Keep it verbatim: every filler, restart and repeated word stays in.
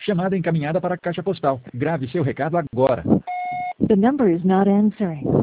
Chamada encaminhada para a caixa postal. Grave seu recado agora. The number is not answering.